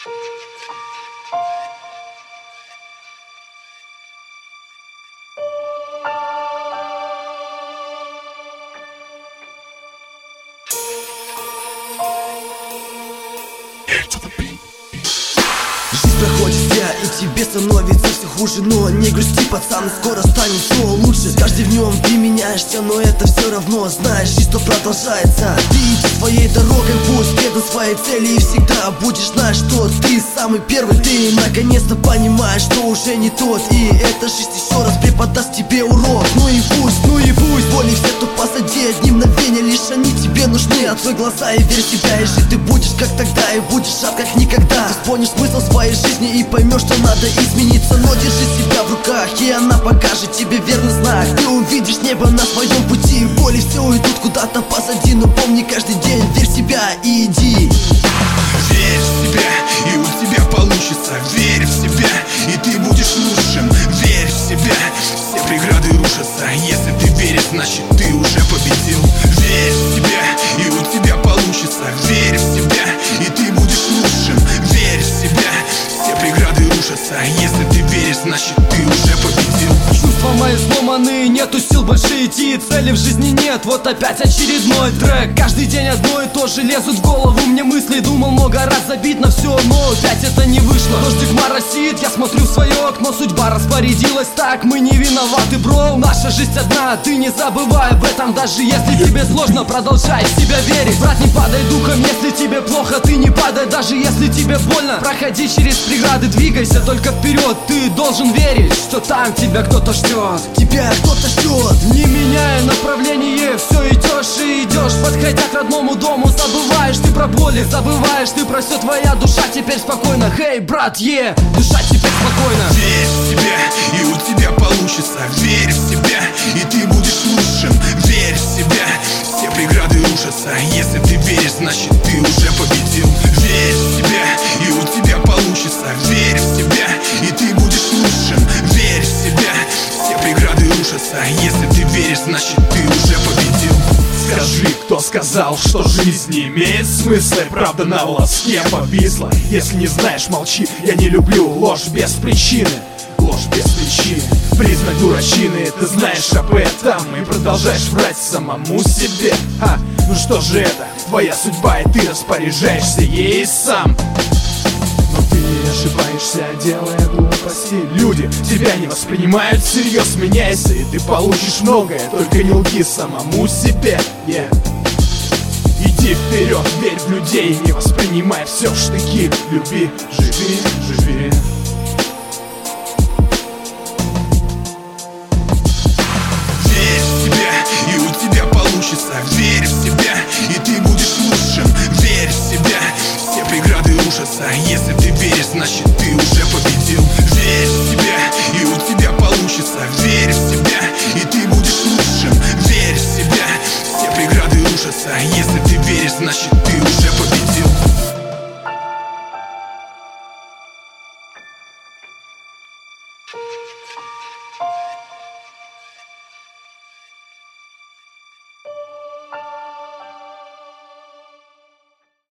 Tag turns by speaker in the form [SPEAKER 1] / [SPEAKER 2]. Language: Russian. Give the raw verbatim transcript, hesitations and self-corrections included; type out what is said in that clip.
[SPEAKER 1] Жизнь проходит вся, и тебе становится все хуже. Но не грусти, пацан, скоро станет все лучше. С каждым днем ты меняешься, но это все равно, знаешь, жизнь то продолжается. Ты иди своей дорогой, пусть следуй своей цели. И всегда будешь знать, что ты самый первый. Ты наконец-то понимаешь, что уже не тот. И эта жизнь еще раз преподаст тебе урок. Ну и пусть, ну и пусть боли все тут позади, одни мгновения лишь они тебе нужны. Открой глаза и верь в себя, и жить ты будешь как тогда, и будешь рад как никогда. Ты понял смысл своей жизни и поймешь, что надо измениться. Но держи себя в руках, и она покажет тебе верный знак. Ты увидишь небо на своем пути, боли все уйдут куда-то позади. Но помни каждый день, верь в себя и иди.
[SPEAKER 2] Верь в себя, и у тебя получится. Верь в себя, и ты будешь лучшим. Верь в себя, все преграды рушатся. Если ты веришь, значит ты уже победил. Верь в себя, и у тебя получится. Верь в себя, и ты будешь лучшим. Верь в себя, все преграды рушатся. Если ты веришь, значит ты уже победил.
[SPEAKER 3] Чувства мои сломаны, нету сил больше идти, цели в жизни нет, вот опять очередной трек. Каждый день одно и то же лезут в голову мне мысли. Думал много раз забить на все, но опять это не вышло. Дождик моросит, я смотрю в свое окно. Судьба распорядилась так, мы не виноваты, бро. Наша жизнь одна, ты не забывай об этом. Даже если тебе сложно, продолжай в себя верить. Брат, не падай духом, если тебе плохо, ты не падай. Даже если тебе больно, проходи через преграды, двигайся только вперед. Ты должен верить, что там тебя кто-то ждет.
[SPEAKER 1] Тебя кто-то ждет.
[SPEAKER 3] Не меняя направление, все идешь и идешь. Подходя к родному дому, забываешь ты про боли, забываешь ты про все, твоя душа теперь спокойна. Хей, брат, е, душа теперь спокойна.
[SPEAKER 2] Верь в себя, и у тебя получится. Верь в себя, и ты будешь лучшим. Верь в себя, все преграды рушатся. Если ты веришь, значит ты уже победил. Верь в себя, и у тебя получится. Верь в себя, и ты будешь лучшим. Верь в себя, все преграды рушатся. Если ты веришь, значит ты уже победил.
[SPEAKER 4] Скажи, кто сказал, что жизнь не имеет смысла, и правда на волоске повисла. Если не знаешь, молчи, я не люблю ложь без причины. Ложь без причины, признак дурачины. Ты знаешь об этом и продолжаешь врать самому себе. А, ну что же это, твоя судьба, и ты распоряжаешься ей сам. Но ты не ошибаешься, делая глупости. Люди тебя не воспринимают всерьез. Меняйся, и ты получишь многое. Только не лги самому себе, yeah. Иди вперед, верь в людей, не воспринимай все в штыки. Люби, живи, живи.
[SPEAKER 2] Верь в себя, и у тебя получится. Верь в себя, и ты будешь лучшим. Верь в себя, все преграды рушатся. Если ты веришь, значит ты уже победил. Верь в себя, и у тебя получится. Верь в себя, и ты будешь лучшим. Верь в себя, все преграды рушатся. Если ты веришь, значит ты уже победил.
[SPEAKER 1] We'll be right back.